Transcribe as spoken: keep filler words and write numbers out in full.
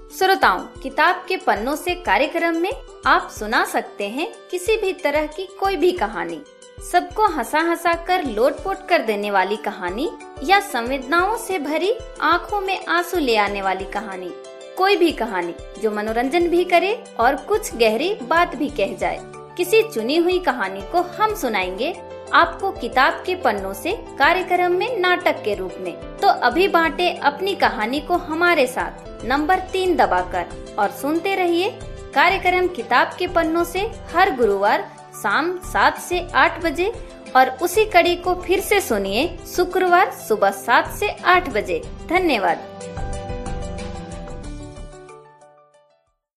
श्रोताओं, किताब के पन्नों से कार्यक्रम में आप सुना सकते हैं किसी भी तरह की कोई भी कहानी, सबको हंसा हंसा कर लोटपोट कर देने वाली कहानी या संवेदनाओं से भरी आंखों में आंसू ले आने वाली कहानी, कोई भी कहानी जो मनोरंजन भी करे और कुछ गहरी बात भी कह जाए। किसी चुनी हुई कहानी को हम सुनाएंगे आपको किताब के पन्नों से कार्यक्रम में नाटक के रूप में। तो अभी बांटे अपनी कहानी को हमारे साथ नंबर तीन दबाकर और सुनते रहिए कार्यक्रम किताब के पन्नों से हर गुरुवार शाम सात से आठ बजे और उसी कड़ी को फिर से सुनिए शुक्रवार सुबह सात से आठ बजे। धन्यवाद।